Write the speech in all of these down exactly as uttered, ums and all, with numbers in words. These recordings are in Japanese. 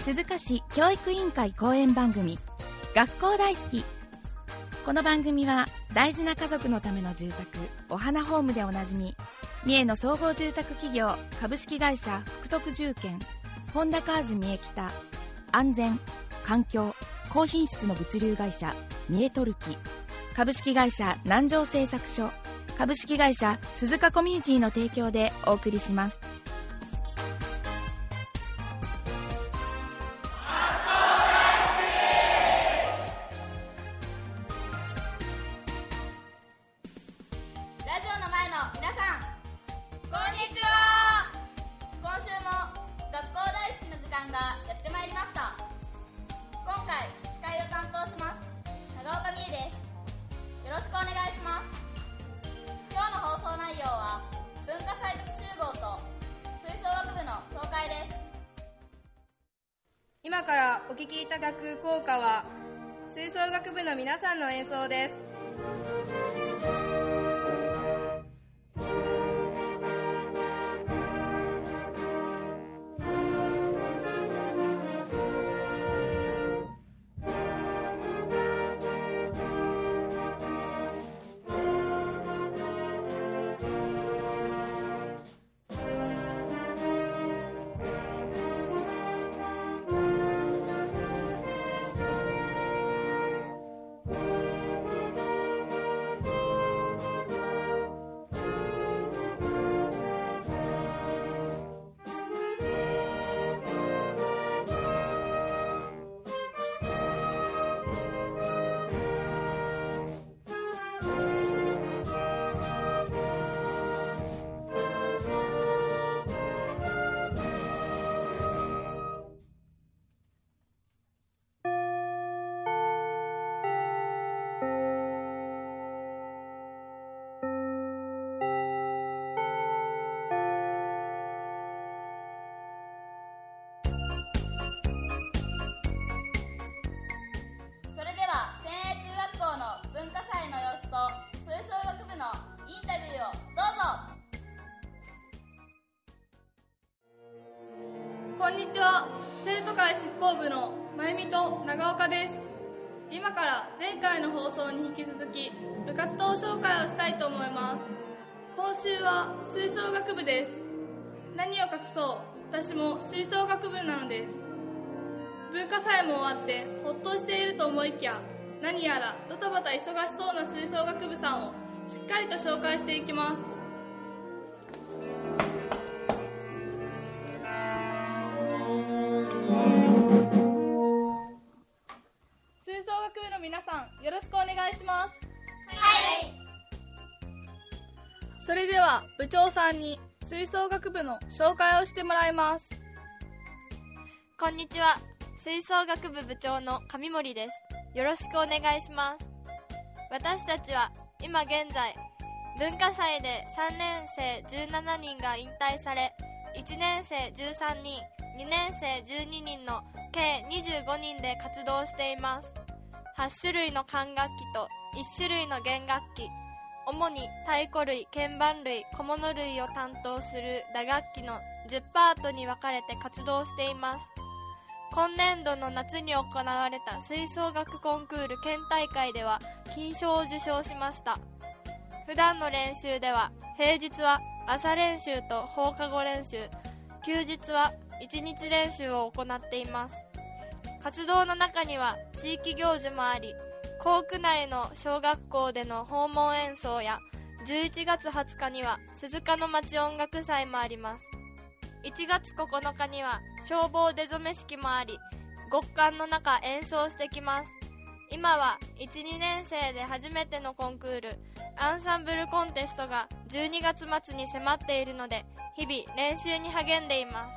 鈴鹿市教育委員会講演番組学校大好き。この番組は大事な家族のための住宅お花ホームでおなじみ三重の総合住宅企業株式会社福徳住建本田カーズ三重北、安全環境高品質の物流会社三重トルキ、株式会社南城製作所、株式会社鈴鹿コミュニティの提供でお送りします。 今からお聴きいただく校歌は吹奏楽部の皆さんの演奏です。こんにちは。生徒会執行部のまゆみと長岡です。今から前回の放送に引き続き部活動紹介をしたいと思います。今週は吹奏楽部です。何を隠そう、私も吹奏楽部なのです。文化祭も終わってほっとしていると思いきや、何やらドタバタ忙しそうな吹奏楽部さんをしっかりと紹介していきます。吹奏楽部の皆さん、よろしくお願いします。 はい。 それでは部長さんに吹奏楽部の紹介をしてもらいます。 こんにちは。吹奏楽部部長の上森です。よろしくお願いします。私たちは今現在文化祭でさんねんせいじゅうななにんが引退され、いちねんせいじゅうさんにん、にねんせいじゅうににんの計にじゅうごにんで活動しています。はちしゅるいの管楽器といっしゅるいの弦楽器、主に太鼓類、鍵盤類、小物類を担当する打楽器のじゅっパートに分かれて活動しています。今年度の夏に行われた吹奏楽コンクール県大会では金賞を受賞しました。普段の練習では平日は朝練習と放課後練習、休日はいちにち練習を行っています。活動の中には地域行事もあり、校区内の小学校での訪問演奏やじゅういちがつはつかには鈴鹿の町音楽祭もあります。いちがつここのかには消防出初め式もあり、極寒の中演奏してきます。今はいち、にねんせいで初めてのコンクールアンサンブルコンテストがじゅうにがつまつに迫っているので、日々練習に励んでいます。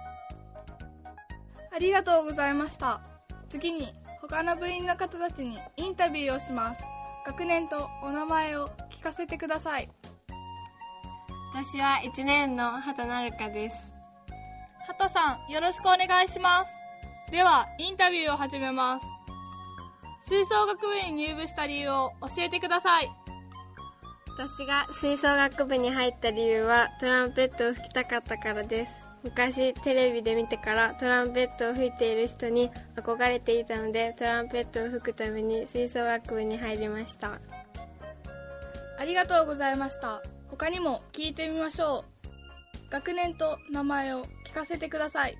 ありがとうございました。次に他の部員の方たちにインタビューをします。学年とお名前を聞かせてください。 私はいちねんの畑なるかです。 畑さん、よろしくお願いします。ではインタビューを始めます。吹奏楽部に入部した理由を教えてください。 私が吹奏楽部に入った理由はトランペットを吹きたかったからです。 昔テレビで見てからトランペットを吹いている人に憧れていたので、トランペットを吹くために吹奏楽部に入りました。 ありがとうございました。他にも聞いてみましょう。学年と名前を聞かせてください。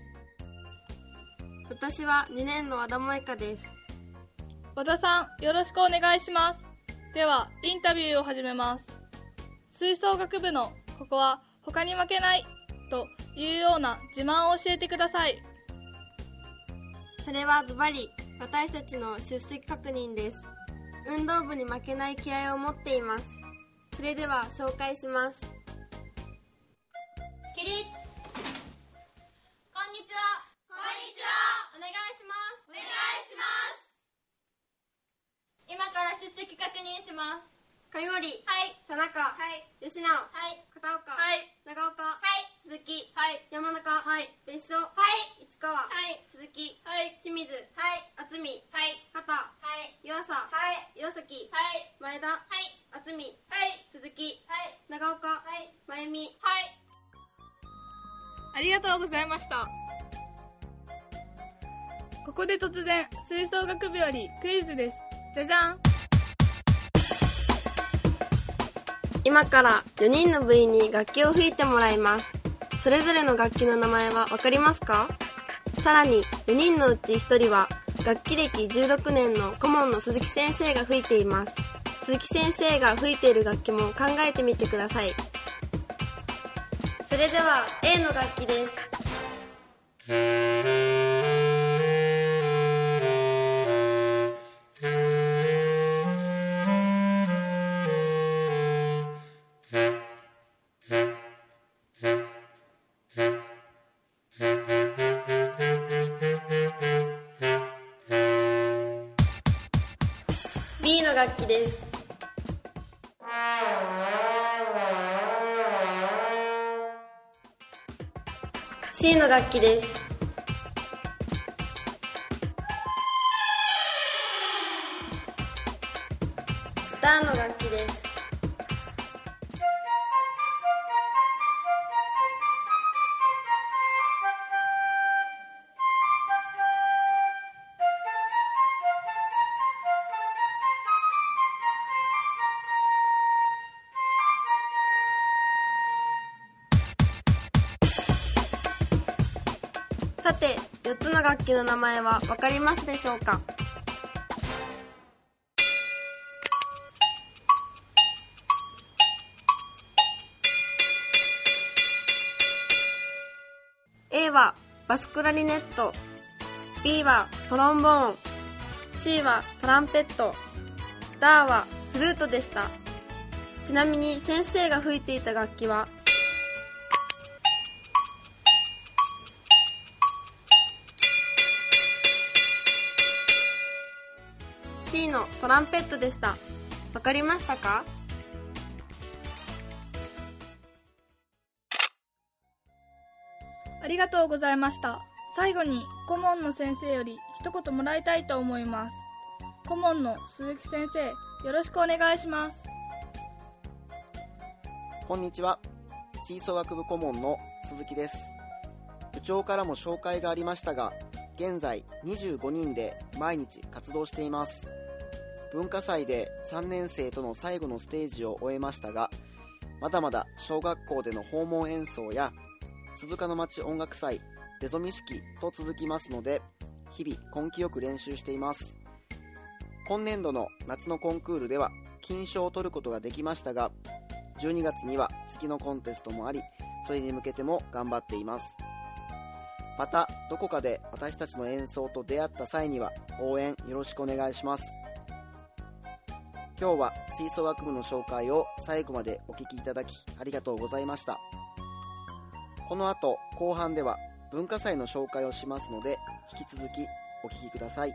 私はにねんの和田萌香です。 和田さん、よろしくお願いします。ではインタビューを始めます。吹奏楽部のここは他に負けないというような自慢を教えてください。 それはズバリ私たちの出席確認です。運動部に負けない気合を持っています。それでは紹介します。 起立。こんにちは。こんにちは。お願いします。お願いします。今から出席確認します。 上森、はい、田中、はい、吉直、はい、片岡、はい、長岡、はい、鈴木、はい、山中、はい、別所、はい、市川、はい、鈴木、はい、清水、はい、渥美、はい、畑、はい、湯浅、はい、岩崎、はい、前田、はい、渥美、はい、鈴木、はい、長岡、はい、真由美、はい。 ありがとうございました。ここで突然吹奏楽部よりクイズです。じゃじゃん。 今からよにんの部員に楽器を吹いてもらいます。それぞれの楽器の名前はわかりますか？さらによにんのうちひとりは楽器歴じゅうろくねんの顧問の鈴木先生が吹いています。鈴木先生が吹いている楽器も考えてみてください。それでは A の楽器です。B の楽器です。C の楽器です。ダの楽器です。さて、よっつの楽器の名前はわかりますでしょうか？A はバスクラリネット、B はトロンボーン、C はトランペット、ダーはフルートでした。ちなみに先生が吹いていた楽器はC のトランペットでした。わかりましたか？ ありがとうございました。最後に顧問の先生より一言もらいたいと思います。顧問の鈴木先生、よろしくお願いします。 こんにちは。吹奏楽部顧問の鈴木です。部長からも紹介がありましたが、現在にじゅうごにんで毎日活動しています。文化祭でさんねん生との最後のステージを終えましたが、まだまだ小学校での訪問演奏や鈴鹿の町音楽祭、出初式と続きますので、日々根気よく練習しています。今年度の夏のコンクールでは金賞を取ることができましたが、じゅうにがつには月のコンテストもあり、それに向けても頑張っています。またどこかで私たちの演奏と出会った際には応援よろしくお願いします。今日は吹奏楽部の紹介を最後までお聞きいただきありがとうございました。この後後半では文化祭の紹介をしますので、引き続きお聞きください。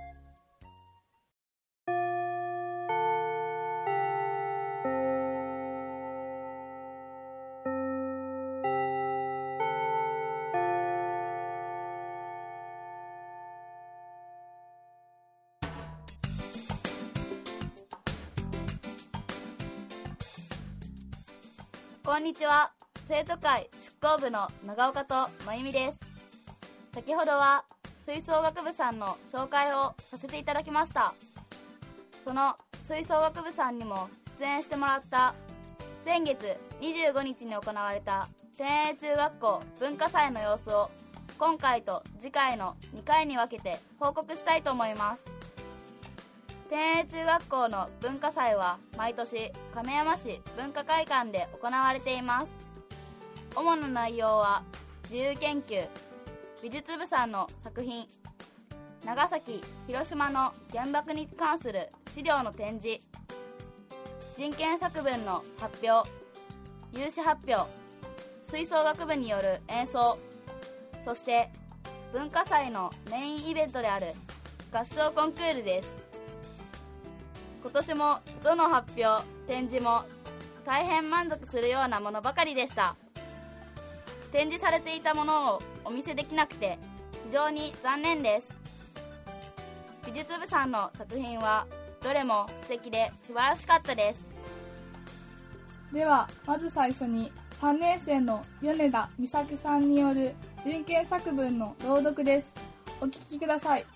こんにちは。生徒会執行部の長岡と真由美です。先ほどは吹奏楽部さんの紹介をさせていただきました。その吹奏楽部さんにも出演してもらった先月にじゅうごにちに行われた天栄中学校文化祭の様子を今回と次回のにかいに分けて報告したいと思います。天栄中学校の文化祭は毎年亀山市文化会館で行われています。主な内容は自由研究、美術部さんの作品、長崎・広島の原爆に関する資料の展示、人権作文の発表、有志発表、吹奏楽部による演奏、そして文化祭のメインイベントである合唱コンクールです。今年もどの発表、展示も大変満足するようなものばかりでした。展示されていたものをお見せできなくて非常に残念です。美術部さんの作品はどれも素敵で素晴らしかったです。 ではまず最初にさんねん生の米田美咲さんによる人権作文の朗読です。お聞きください。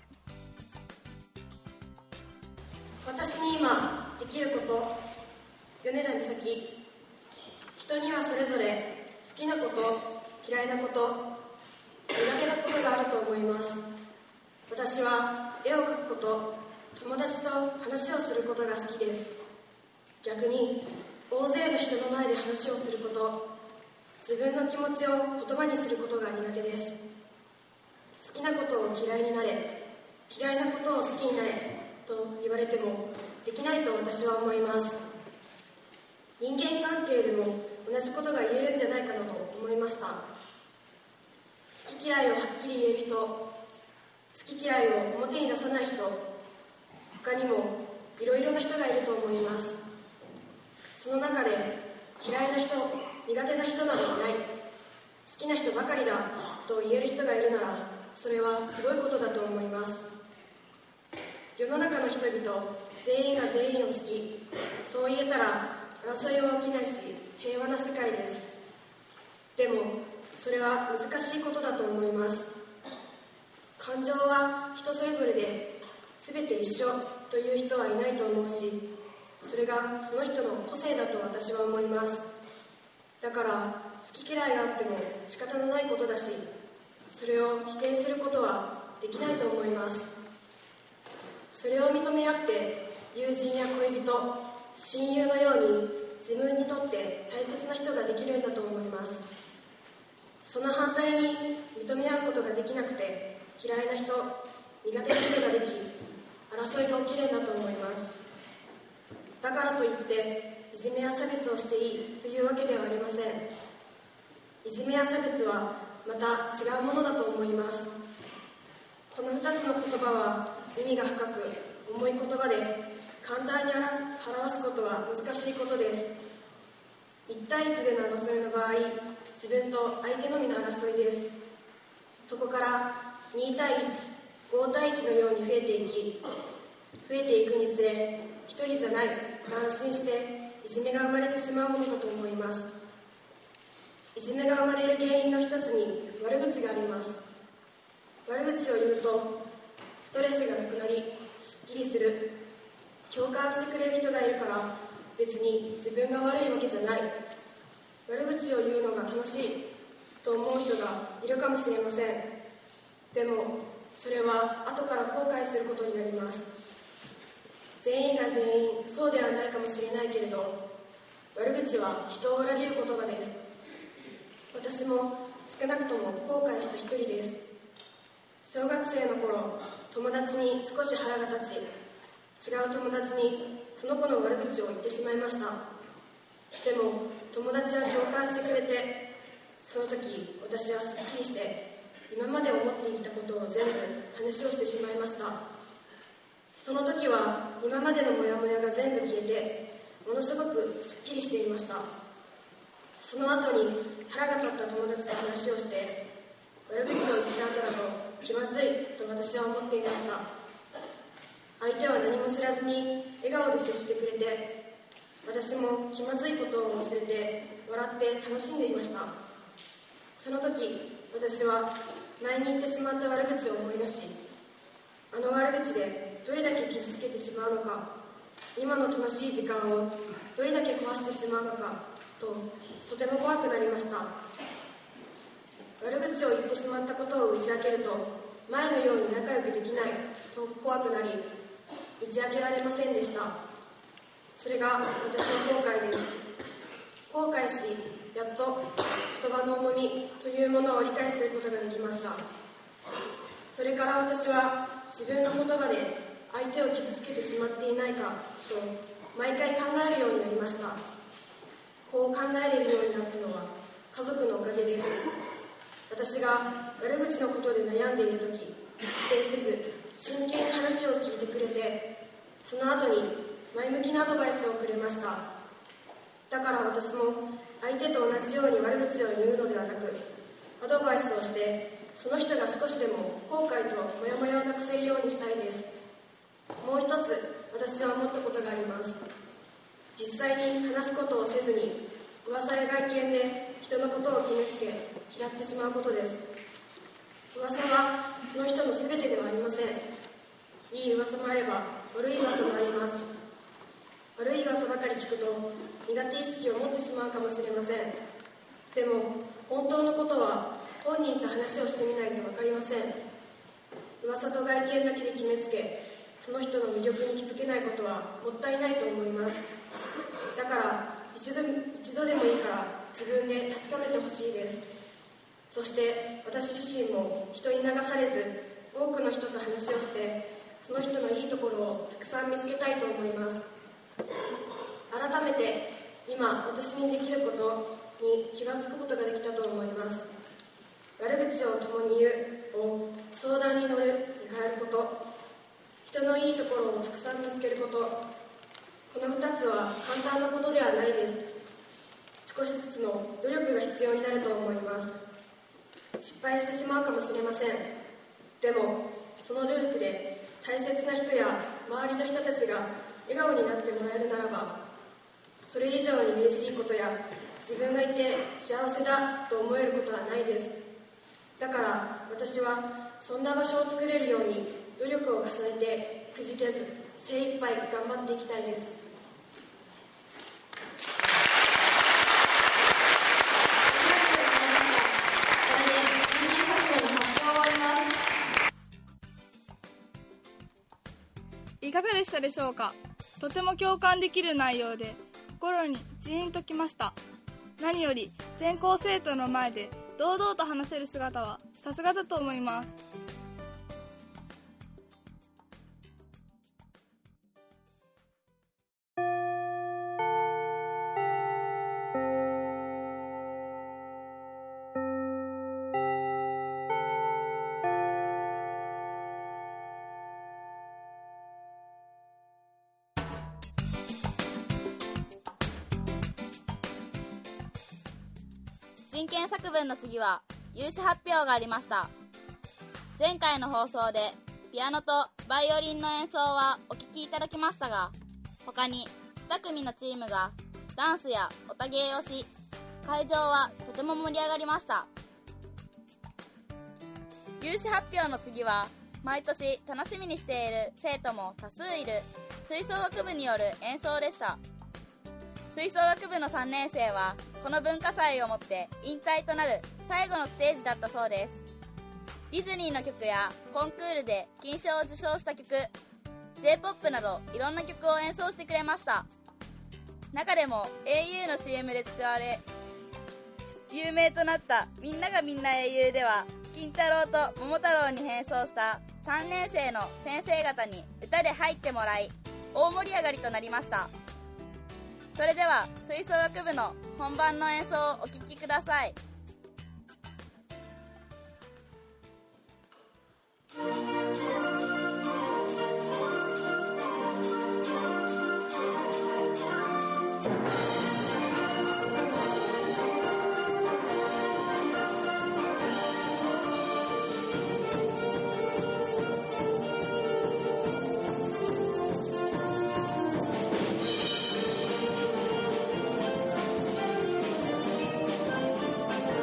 私に今できること、米田美咲。人にはそれぞれ好きなこと、嫌いなこと、苦手なことがあると思います。私は絵を描くこと、友達と話をすることが好きです。逆に大勢の人の前で話をすること、自分の気持ちを言葉にすることが苦手です。好きなことを嫌いになれ、嫌いなことを好きになれと言われてもできないと私は思います。人間関係でも同じことが言えるんじゃないかなと思いました。好き嫌いをはっきり言える人、好き嫌いを表に出さない人、他にもいろいろな人がいると思います。その中で嫌いな人、苦手な人などいない、好きな人ばかりだと言える人がいるなら、それはすごいことだと思います。世の中の人々全員が全員を好き、そう言えたら争いは起きないし平和な世界です。でもそれは難しいことだと思います。感情は人それぞれで全て一緒という人はいないと思うし、それがその人の個性だと私は思います。だから好き嫌いがあっても仕方のないことだし、それを否定することはできないと思います。それを認め合って友人や恋人、親友のように自分にとって大切な人ができるんだと思います。その反対に認め合うことができなくて嫌いな人、苦手な人ができ、争いが起きるんだと思います。だからといっていじめや差別をしていいというわけではありません。いじめや差別はまた違うものだと思います。このふたつの言葉は意味が深く重い言葉で簡単に表すことは難しいことです。いち対いちでの争いの場合、自分と相手のみの争いです。そこからに対いち、ご対いちのように増えていき、増えていくにつれひとりじゃない、安心していじめが生まれてしまうものだと思います。いじめが生まれる原因の一つに悪口があります。悪口を言うとストレスがなくなりすっきりする、共感してくれる人がいるから別に自分が悪いわけじゃない、悪口を言うのが楽しいと思う人がいるかもしれません。でもそれは後から後悔することになります。全員が全員そうではないかもしれないけれど、悪口は人を裏切る言葉です。私も少なくとも後悔した一人です。小学生の頃、友達に少し腹が立ち、違う友達にその子の悪口を言ってしまいました。でも友達は共感してくれて、その時私はすっきりして今まで思っていたことを全部話をしてしまいました。その時は今までのモヤモヤが全部消えて、ものすごくすっきりしていました。その後に腹が立った友達と話をして、悪口を言った後だと気まずいと私は思っていました。相手は何も知らずに笑顔で接してくれて、私も気まずいことを忘れて笑って楽しんでいました。 その時私は前に言ってしまった悪口を思い出し、あの悪口でどれだけ傷つけてしまうのか、今の楽しい時間をどれだけ壊してしまうのかととても怖くなりました。悪口を言ってしまったことを打ち明けると前のように仲良くできないと怖くなり、打ち明けられませんでした。それが私の後悔です。後悔し、やっと言葉の重みというものを理解することができました。それから私は自分の言葉で相手を傷つけてしまっていないかと毎回考えるようになりました。こう考えれるようになったのは家族のおかげです。私が悪口のことで悩んでいるとき、否定せず真剣に話を聞いてくれて、その後に前向きなアドバイスをくれました。だから私も相手と同じように悪口を言うのではなく、アドバイスをしてその人が少しでも後悔とモヤモヤをなくせるようにしたいです。もう一つ私は思ったことがあります。実際に話すことをせずに噂や外見で人のことを決めつけ嫌ってしまうことです。噂はその人の全てではありません。いい噂もあれば悪い噂もあります。悪い噂ばかり聞くと苦手意識を持ってしまうかもしれません。でも本当のことは本人と話をしてみないと分かりません。噂と外見だけで決めつけ、その人の魅力に気づけないことはもったいないと思います。だから一度、一度でもいいから自分で確かめてほしいです。そして私自身も人に流されず、多くの人と話をしてその人のいいところをたくさん見つけたいと思います。改めて今私にできることに気がつくことができたと思います。悪口を共に言うを相談に乗るに変えること、人のいいところをたくさん見つけること、このふたつは簡単なことではないです。少しずつの努力が必要になると思います。失敗してしまうかもしれません。でもその努力で大切な人や周りの人たちが笑顔になってもらえるならば、それ以上に嬉しいことや自分がいて幸せだと思えることはないです。だから私はそんな場所を作れるように努力を重ねてくじけず精一杯頑張っていきたいです。 いかがでしたでしょうか。とても共感できる内容で心にジーンときました。何より全校生徒の前で堂々と話せる姿はさすがだと思います。 人権作文の次は有志発表がありました。前回の放送でピアノとバイオリンの演奏はお聴きいただきましたが、他にに組のチームがダンスやオタ芸をし、会場はとても盛り上がりました。有志発表の次は毎年楽しみにしている生徒も多数いる吹奏楽部による演奏でした。吹奏楽部のさんねん生はこの文化祭をもって引退となる最後のステージだったそうです。ディズニーの曲やコンクールで金賞を受賞した曲、 ジェイポップ などいろんな曲を演奏してくれました。中でも エーユー の シーエム で使われ有名となったみんながみんな英雄では、金太郎と桃太郎に変装したさんねん生の先生方に歌で入ってもらい大盛り上がりとなりました。それでは吹奏楽部の本番の演奏をお聴きください。 「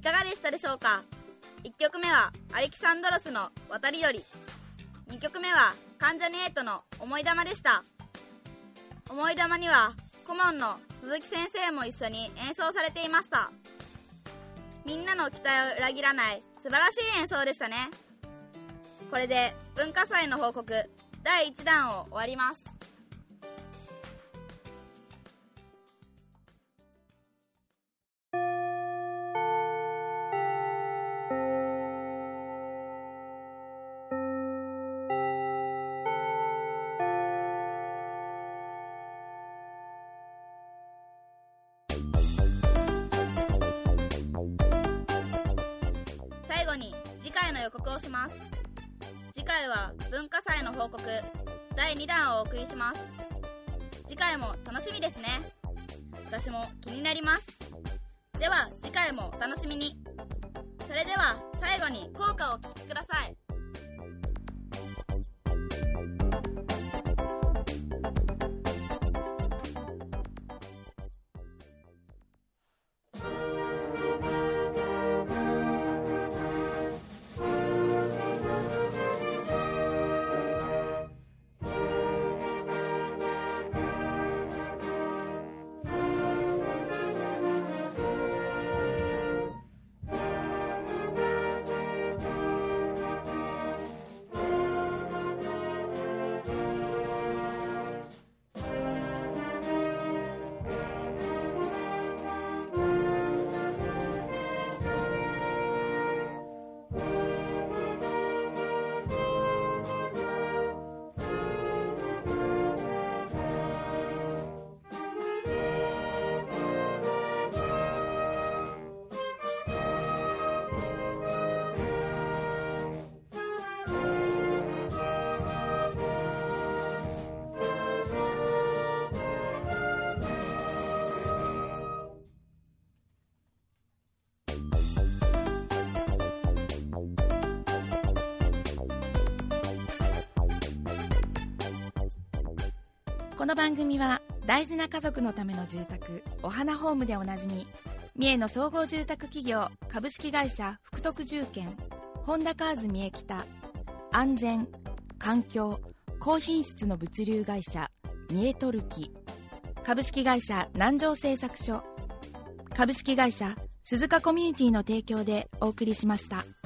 いかがでしたでしょうか。いっきょくめはアレキサンドロスの渡り鳥、にきょくめは関ジャニエイトの思い玉でした。思い玉には顧問の鈴木先生も一緒に演奏されていました。みんなの期待を裏切らない素晴らしい演奏でしたね。これで文化祭の報告だいいちだんを終わります。最後に次回の予告をします。次回は文化祭の報告だいにだんをお送りします。次回も楽しみですね。私も気になります。では次回もお楽しみに。それでは最後に校歌をお聴きください。 この番組は大事な家族のための住宅お花ホームでおなじみ三重の総合住宅企業株式会社福徳住建本田カーズ三重北安全環境高品質の物流会社三重トルキ株式会社南城製作所株式会社鈴鹿コミュニティの提供でお送りしました。